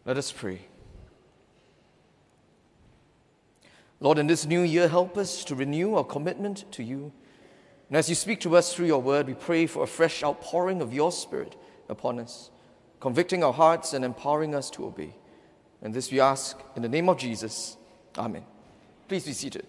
Let us pray. Lord, in this new year, help us to renew our commitment to you. And as you speak to us through your word, we pray for a fresh outpouring of your Spirit upon us, convicting our hearts and empowering us to obey. And this we ask in the name of Jesus. Amen. Please be seated.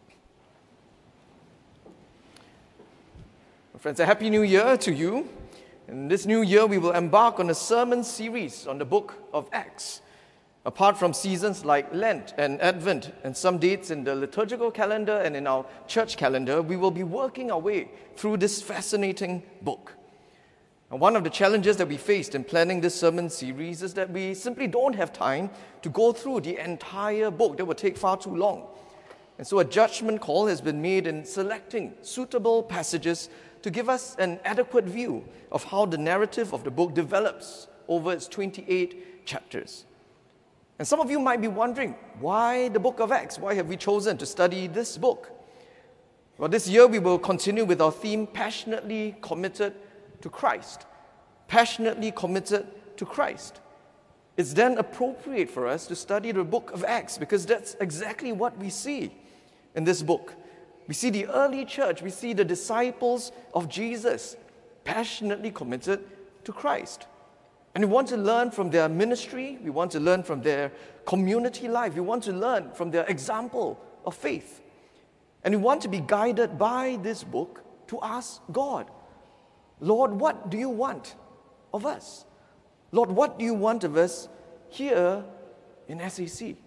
Friends, a happy new year to you. In this new year, we will embark on a sermon series on the book of Acts. Apart from seasons like Lent and Advent and some dates in the liturgical calendar and in our church calendar, we will be working our way through this fascinating book. And one of the challenges that we faced in planning this sermon series is that we simply don't have time to go through the entire book. That would take far too long. And so a judgment call has been made in selecting suitable passages to give us an adequate view of how the narrative of the book develops over its 28 chapters. And some of you might be wondering, why the book of Acts? Why have we chosen to study this book? Well, this year we will continue with our theme, Passionately Committed to Christ. Passionately committed to Christ. It's then appropriate for us to study the book of Acts because that's exactly what we see in this book. We see the early church, we see the disciples of Jesus passionately committed to Christ. And we want to learn from their ministry, we want to learn from their community life, we want to learn from their example of faith. And we want to be guided by this book to ask God, Lord, what do you want of us? Lord, what do you want of us here in SAC?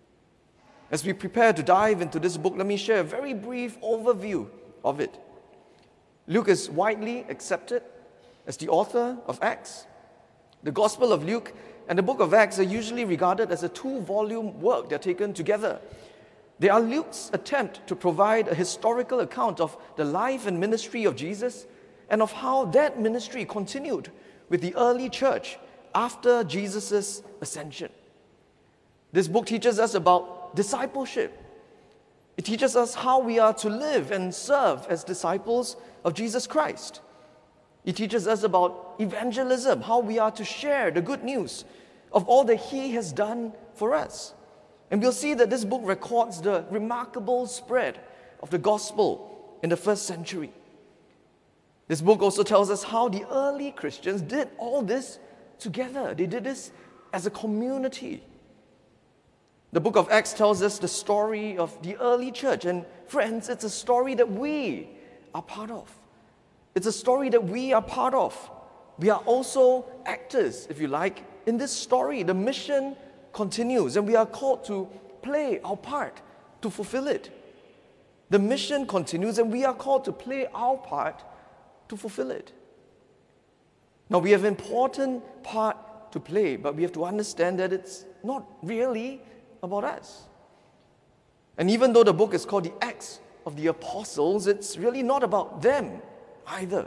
As we prepare to dive into this book, let me share a very brief overview of it. Luke is widely accepted as the author of Acts. The Gospel of Luke and the book of Acts are usually regarded as a two-volume work. They're taken together. They are Luke's attempt to provide a historical account of the life and ministry of Jesus and of how that ministry continued with the early church after Jesus' ascension. This book teaches us about discipleship. It teaches us how we are to live and serve as disciples of Jesus Christ. It teaches us about evangelism, how we are to share the good news of all that He has done for us. And we'll see that this book records the remarkable spread of the gospel in the first century. This book also tells us how the early Christians did all this together. They did this as a community. The book of Acts tells us the story of the early church. And friends, it's a story that we are part of. It's a story that we are part of. We are also actors, if you like, in this story. The mission continues, and we are called to play our part to fulfill it. The mission continues, and we are called to play our part to fulfill it. Now, we have an important part to play, but we have to understand that it's not really about us. And even though the book is called the Acts of the Apostles, it's really not about them either.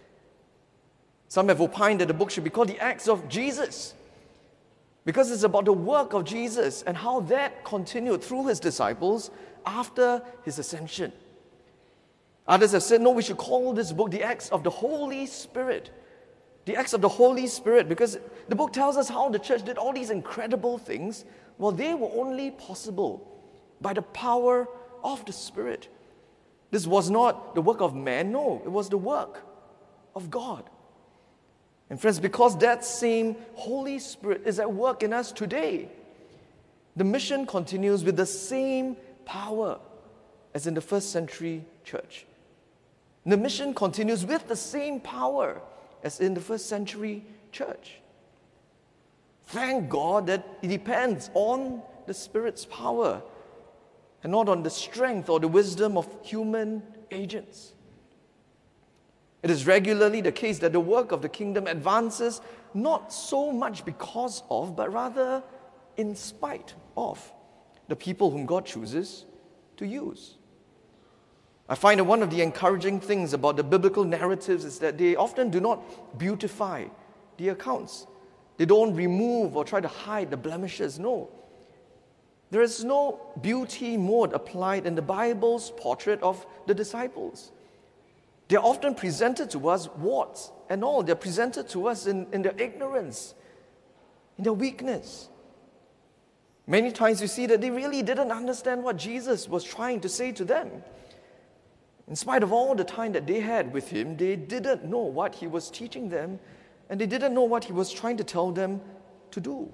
Some have opined that the book should be called the Acts of Jesus because it's about the work of Jesus and how that continued through His disciples after His ascension. Others have said, no, we should call this book the Acts of the Holy Spirit. The Acts of the Holy Spirit, because the book tells us how the church did all these incredible things. Well, they were only possible by the power of the Spirit. This was not the work of man, no, it was the work of God. And friends, because that same Holy Spirit is at work in us today, the mission continues with the same power as in the first century church. The mission continues with the same power as in the first century church. Thank God that it depends on the Spirit's power and not on the strength or the wisdom of human agents. It is regularly the case that the work of the kingdom advances not so much because of, but rather in spite of the people whom God chooses to use. I find that one of the encouraging things about the biblical narratives is that they often do not beautify the accounts. They don't remove or try to hide the blemishes. No. There is no beauty mode applied in the Bible's portrait of the disciples. They're often presented to us warts and all. They're presented to us in their ignorance, in their weakness. Many times you see that they really didn't understand what Jesus was trying to say to them. In spite of all the time that they had with him, they didn't know what he was teaching them, and they didn't know what he was trying to tell them to do.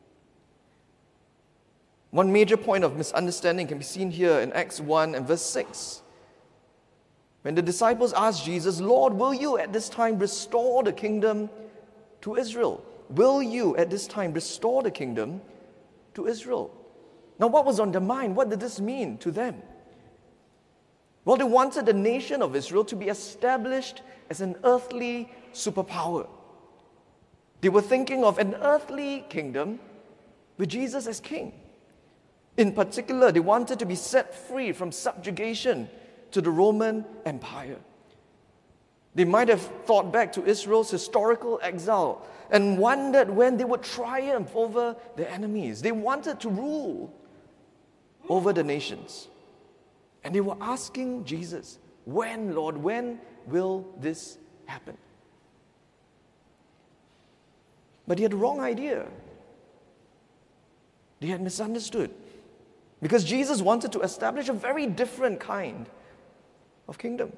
One major point of misunderstanding can be seen here in Acts 1 and verse 6. When the disciples asked Jesus, "Lord, will you at this time restore the kingdom to Israel?" Will you at this time restore the kingdom to Israel? Now, what was on their mind? What did this mean to them? Well, they wanted the nation of Israel to be established as an earthly superpower. They were thinking of an earthly kingdom with Jesus as king. In particular, they wanted to be set free from subjugation to the Roman Empire. They might have thought back to Israel's historical exile and wondered when they would triumph over their enemies. They wanted to rule over the nations. And they were asking Jesus, "When, Lord, when will this happen?" But they had the wrong idea. They had misunderstood. Because Jesus wanted to establish a very different kind of kingdom.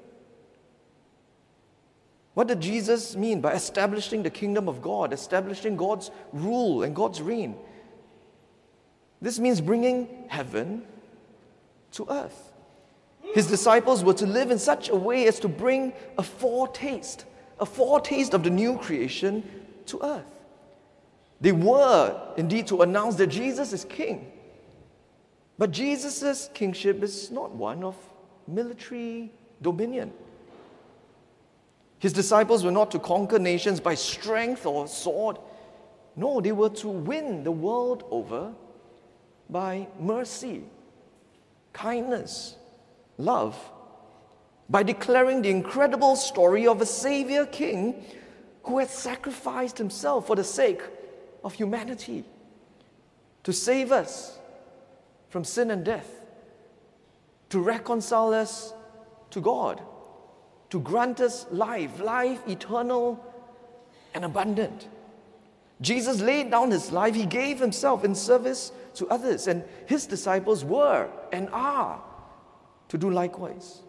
What did Jesus mean by establishing the kingdom of God, establishing God's rule and God's reign? This means bringing heaven to earth. His disciples were to live in such a way as to bring a foretaste of the new creation to earth. They were indeed to announce that Jesus is king. But Jesus' kingship is not one of military dominion. His disciples were not to conquer nations by strength or sword. No, they were to win the world over by mercy, kindness, love, by declaring the incredible story of a Savior King who had sacrificed himself for the sake of humanity to save us from sin and death, to reconcile us to God, to grant us life eternal and abundant. Jesus laid down his life. He gave himself in service to others, and his disciples were and are to do likewise.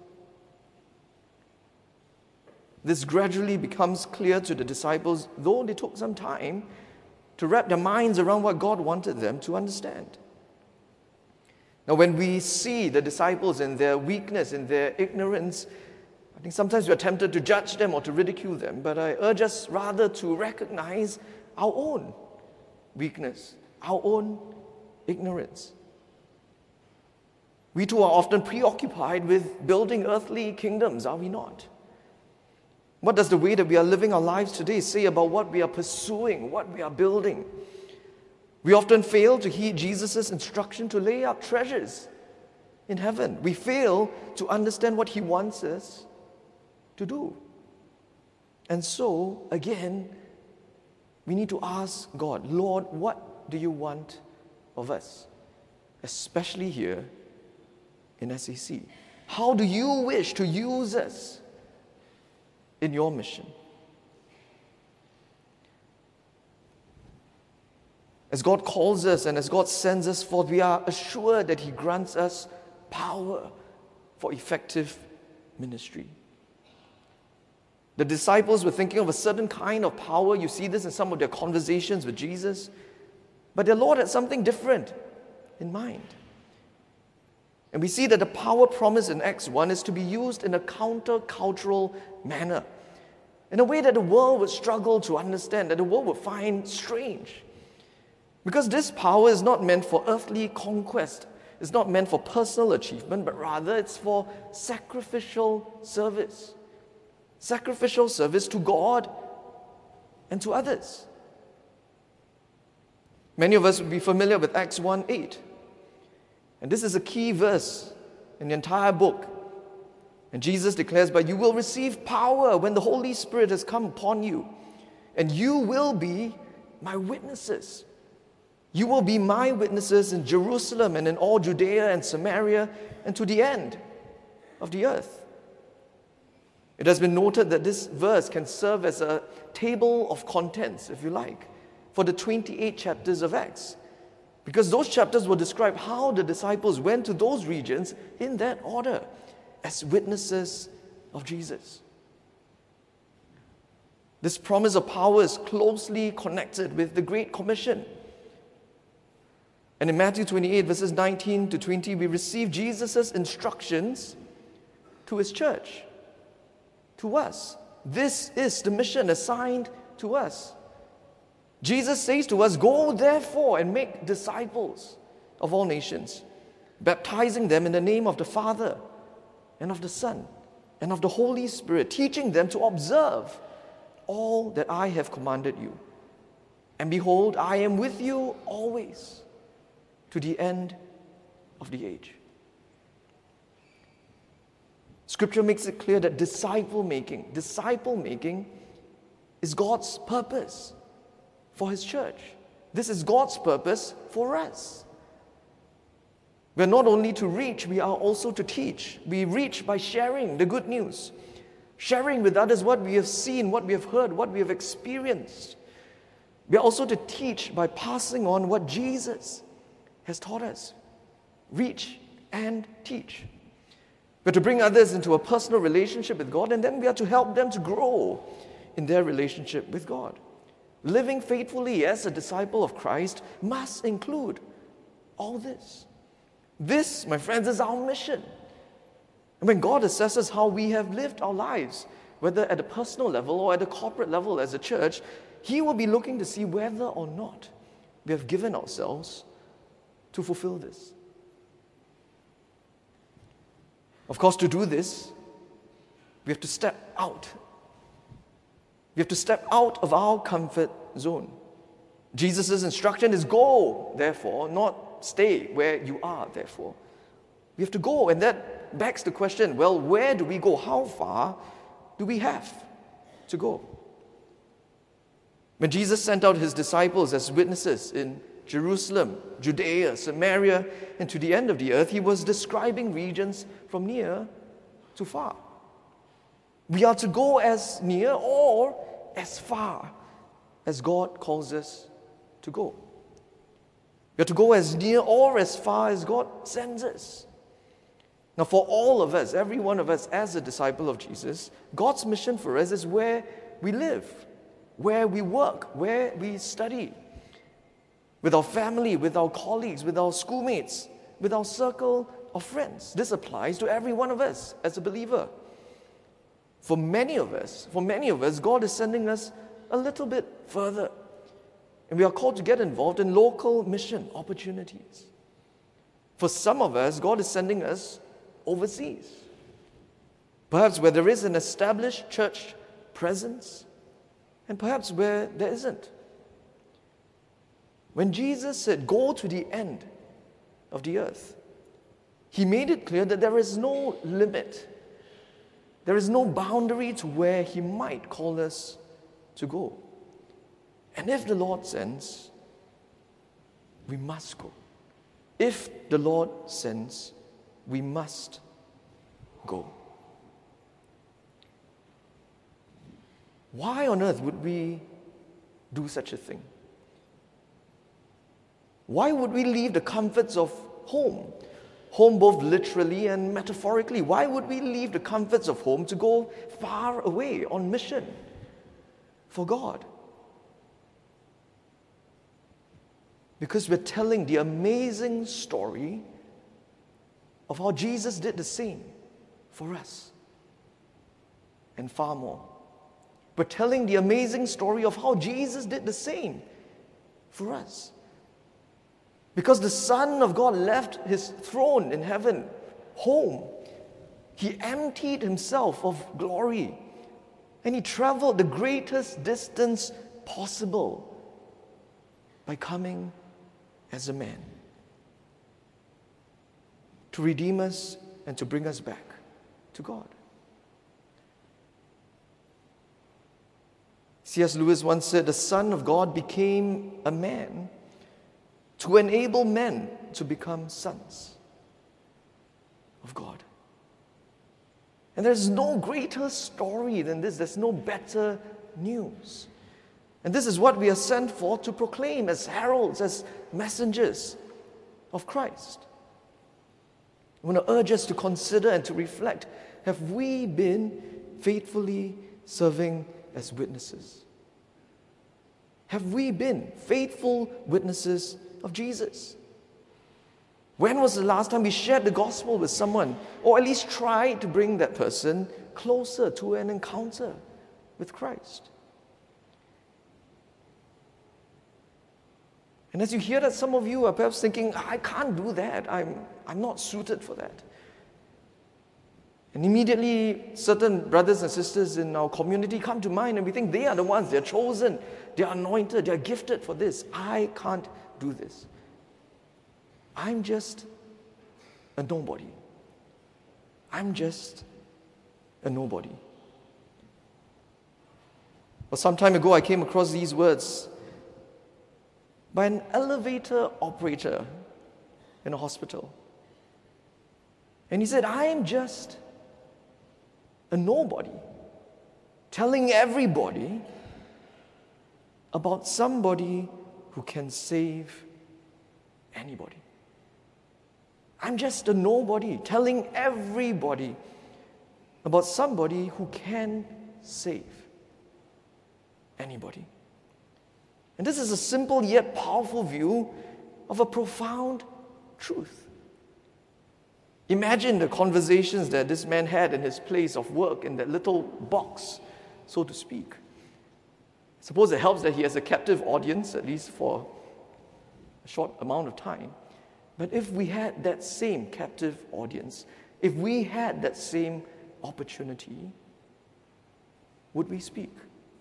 This gradually becomes clear to the disciples, though they took some time to wrap their minds around what God wanted them to understand. Now, when we see the disciples in their weakness, in their ignorance, I think sometimes we are tempted to judge them or to ridicule them, but I urge us rather to recognize our own weakness, our own ignorance. We too are often preoccupied with building earthly kingdoms, are we not? What does the way that we are living our lives today say about what we are pursuing, what we are building? We often fail to heed Jesus' instruction to lay up treasures in heaven. We fail to understand what he wants us to do. And so, again, we need to ask God, "Lord, what do you want of us?" Especially here in SAC. How do you wish to use us in your mission? As God calls us and as God sends us forth, we are assured that he grants us power for effective ministry. The disciples were thinking of a certain kind of power. You see this in some of their conversations with Jesus. But their Lord had something different in mind. And we see that the power promised in Acts 1 is to be used in a counter-cultural manner, in a way that the world would struggle to understand, that the world would find strange. Because this power is not meant for earthly conquest. It's not meant for personal achievement, but rather it's for sacrificial service. Sacrificial service to God and to others. Many of us would be familiar with Acts 1:8. And this is a key verse in the entire book. And Jesus declares, "But you will receive power when the Holy Spirit has come upon you, and you will be my witnesses. You will be my witnesses in Jerusalem and in all Judea and Samaria and to the end of the earth." It has been noted that this verse can serve as a table of contents, if you like, for the 28 chapters of Acts. Because those chapters will describe how the disciples went to those regions in that order as witnesses of Jesus. This promise of power is closely connected with the Great Commission. And in Matthew 28, verses 19 to 20, we receive Jesus' instructions to his church, to us. This is the mission assigned to us. Jesus says to us, "Go therefore and make disciples of all nations, baptizing them in the name of the Father and of the Son and of the Holy Spirit, teaching them to observe all that I have commanded you. And behold, I am with you always to the end of the age." Scripture makes it clear that disciple making is God's purpose for his church. This is God's purpose for us. We're not only to reach, we are also to teach. We reach by sharing the good news, sharing with others what we have seen, what we have heard, what we have experienced. We are also to teach by passing on what Jesus has taught us. Reach and teach. We're to bring others into a personal relationship with God, and then we are to help them to grow in their relationship with God. Living faithfully as a disciple of Christ must include all this. This, my friends, is our mission. And when God assesses how we have lived our lives, whether at a personal level or at a corporate level as a church, he will be looking to see whether or not we have given ourselves to fulfill this. Of course, to do this, we have to step out. We have to step out of our comfort zone. Jesus' instruction is go, therefore, not stay where you are, therefore. We have to go, and that begs the question, well, where do we go? How far do we have to go? When Jesus sent out his disciples as witnesses in Jerusalem, Judea, Samaria, and to the end of the earth, he was describing regions from near to far. We are to go as near or as far as God calls us to go. We are to go as near or as far as God sends us. Now, for all of us, every one of us as a disciple of Jesus, God's mission for us is where we live, where we work, where we study, with our family, with our colleagues, with our schoolmates, with our circle of friends. This applies to every one of us as a believer. For many of us, God is sending us a little bit further. And we are called to get involved in local mission opportunities. For some of us, God is sending us overseas. Perhaps where there is an established church presence, and perhaps where there isn't. When Jesus said, "Go to the end of the earth," he made it clear that there is no limit. There is no boundary to where he might call us to go. And if the Lord sends, we must go. If the Lord sends, we must go. Why on earth would we do such a thing? Why would we leave the comforts of home? Home both literally and metaphorically. Why would we leave the comforts of home to go far away on mission for God? Because we're telling the amazing story of how Jesus did the same for us and far more. We're telling the amazing story of how Jesus did the same for us. Because the Son of God left his throne in heaven, home. He emptied himself of glory, and he traveled the greatest distance possible by coming as a man to redeem us and to bring us back to God. C.S. Lewis once said, "The Son of God became a man to enable men to become sons of God." And there's no greater story than this. There's no better news. And this is what we are sent for, to proclaim as heralds, as messengers of Christ. I want to urge us to consider and to reflect, have we been faithfully serving as witnesses? Have we been faithful witnesses of Jesus? When was the last time we shared the gospel with someone, or at least tried to bring that person closer to an encounter with Christ? And as you hear that, some of you are perhaps thinking, I can't do that. I'm not suited for that. And immediately, certain brothers and sisters in our community come to mind, and we think they are the ones, they're chosen, they're anointed, they're gifted for this. I can't do this. I'm just a nobody. I'm just a nobody. Well, some time ago, I came across these words by an elevator operator in a hospital. And he said, I'm just a nobody, telling everybody about somebody who can save anybody. I'm just a nobody, telling everybody about somebody who can save anybody. And this is a simple yet powerful view of a profound truth. Imagine the conversations that this man had in his place of work, in that little box, so to speak. I suppose it helps that he has a captive audience, at least for a short amount of time. But if we had that same captive audience, if we had that same opportunity, would we speak?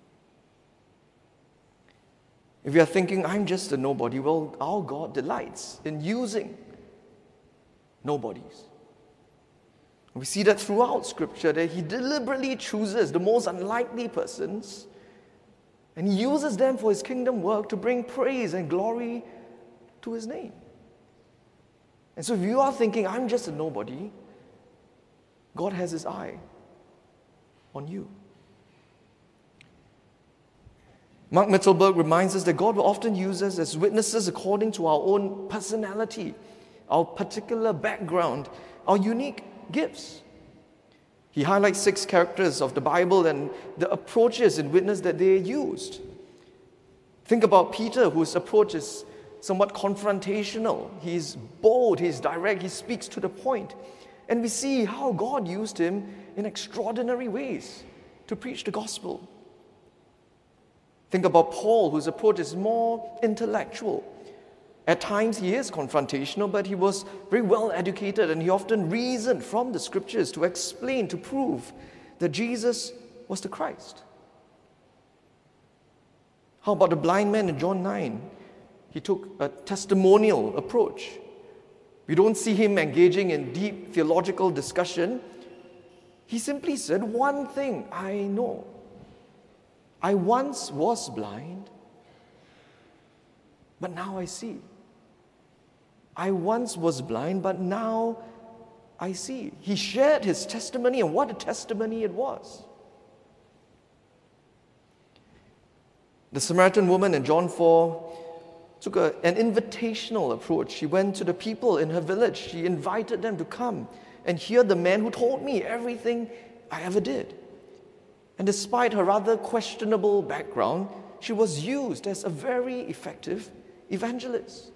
If you are thinking, I'm just a nobody, well, our God delights in using nobodies. We see that throughout Scripture, that He deliberately chooses the most unlikely persons, and He uses them for His kingdom work to bring praise and glory to His name. And so if you are thinking, I'm just a nobody, God has His eye on you. Mark Mittelberg reminds us that God will often use us as witnesses according to our own personality, our particular background, our unique gifts. He highlights 6 characters of the Bible and the approaches in witness that they used. Think about Peter, whose approach is somewhat confrontational. He's bold, he's direct, he speaks to the point. And we see how God used him in extraordinary ways to preach the gospel. Think about Paul, whose approach is more intellectual. At times he is confrontational, but he was very well educated, and he often reasoned from the scriptures to explain, to prove that Jesus was the Christ. How about the blind man in John 9? He took a testimonial approach. We don't see him engaging in deep theological discussion. He simply said, one thing I know. I once was blind, but now I see. I once was blind, but now I see. He shared his testimony, and what a testimony it was. The Samaritan woman in John 4 took an invitational approach. She went to the people in her village. She invited them to come and hear the man who told me everything I ever did. And despite her rather questionable background, she was used as a very effective evangelist.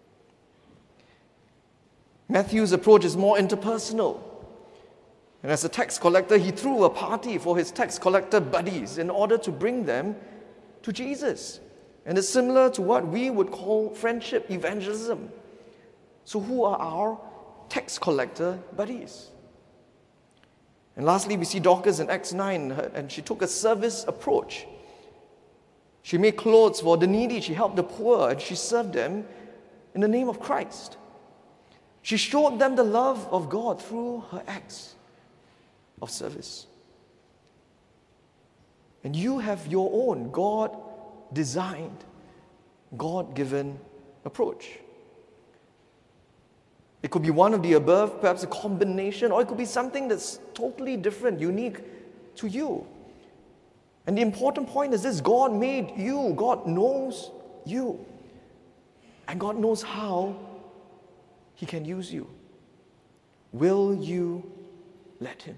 Matthew's approach is more interpersonal. And as a tax collector, he threw a party for his tax collector buddies in order to bring them to Jesus. And it's similar to what we would call friendship evangelism. So who are our tax collector buddies? And lastly, we see Dorcas in Acts 9, and she took a service approach. She made clothes for the needy, she helped the poor, and she served them in the name of Christ. She showed them the love of God through her acts of service. And you have your own God-designed, God-given approach. It could be one of the above, perhaps a combination, or it could be something that's totally different, unique to you. And the important point is this: God made you, God knows you, and God knows how He can use you. Will you let Him?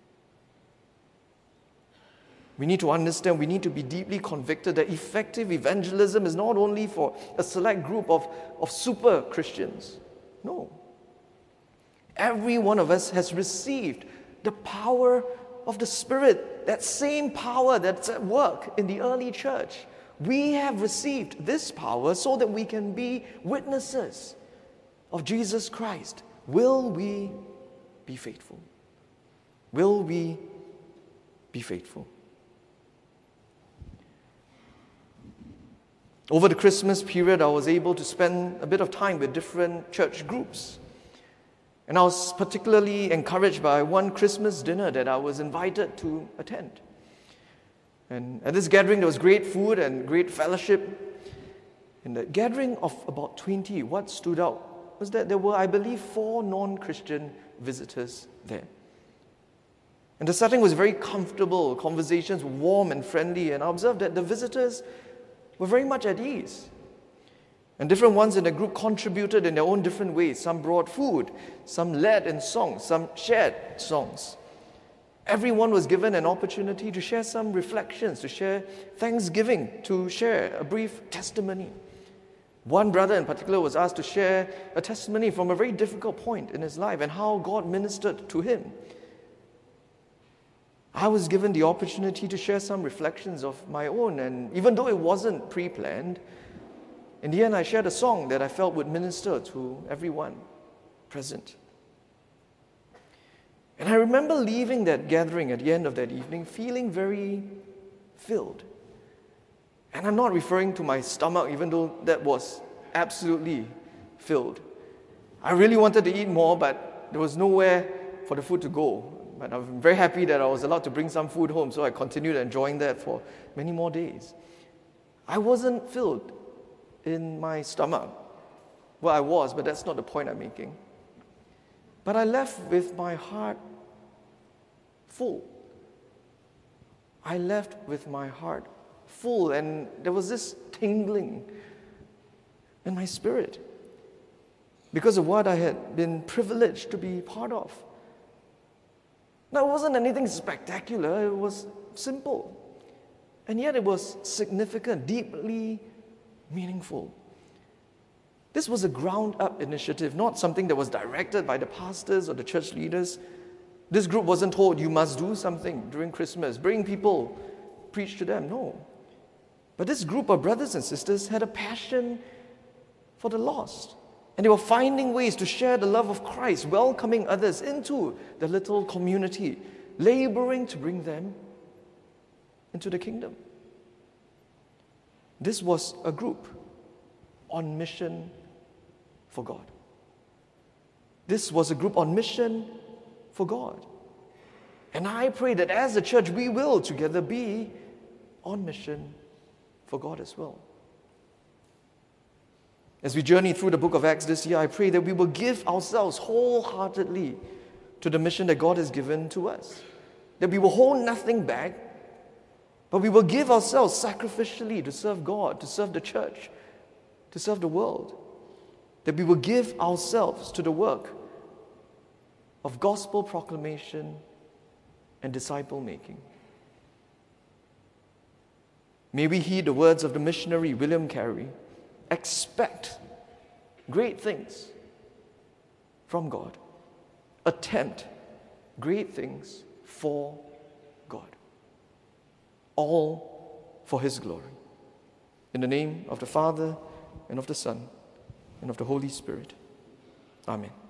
We need to understand, we need to be deeply convicted that effective evangelism is not only for a select group of super Christians. No. Every one of us has received the power of the Spirit, that same power that's at work in the early church. We have received this power so that we can be witnesses of Jesus Christ. Will we be faithful? Will we be faithful? Over the Christmas period, I was able to spend a bit of time with different church groups. And I was particularly encouraged by one Christmas dinner that I was invited to attend. And at this gathering, there was great food and great fellowship. In the gathering of about 20, what stood out was that there were, I believe, 4 non-Christian visitors there. And the setting was very comfortable, conversations were warm and friendly, and I observed that the visitors were very much at ease. And different ones in the group contributed in their own different ways. Some brought food, some led in songs, some shared songs. Everyone was given an opportunity to share some reflections, to share thanksgiving, to share a brief testimony. One brother in particular was asked to share a testimony from a very difficult point in his life and how God ministered to him. I was given the opportunity to share some reflections of my own, and even though it wasn't pre-planned, in the end I shared a song that I felt would minister to everyone present. And I remember leaving that gathering at the end of that evening feeling very filled. And I'm not referring to my stomach, even though that was absolutely filled. I really wanted to eat more, but there was nowhere for the food to go. But I'm very happy that I was allowed to bring some food home, so I continued enjoying that for many more days. I wasn't filled in my stomach. Well, I was, but that's not the point I'm making. But I left with my heart full. I left with my heart full, and there was this tingling in my spirit because of what I had been privileged to be part of. Now, it wasn't anything spectacular, it was simple. And yet it was significant, deeply meaningful. This was a ground-up initiative, not something that was directed by the pastors or the church leaders. This group wasn't told, you must do something during Christmas, bring people, preach to them. No. But this group of brothers and sisters had a passion for the lost. And they were finding ways to share the love of Christ, welcoming others into the little community, laboring to bring them into the kingdom. This was a group on mission for God. This was a group on mission for God. And I pray that as a church, we will together be on mission for God as well. As we journey through the book of Acts this year, I pray that we will give ourselves wholeheartedly to the mission that God has given to us. That we will hold nothing back, but we will give ourselves sacrificially to serve God, to serve the church, to serve the world. That we will give ourselves to the work of gospel proclamation and disciple making. May we heed the words of the missionary William Carey. Expect great things from God. Attempt great things for God. All for His glory. In the name of the Father, and of the Son, and of the Holy Spirit. Amen.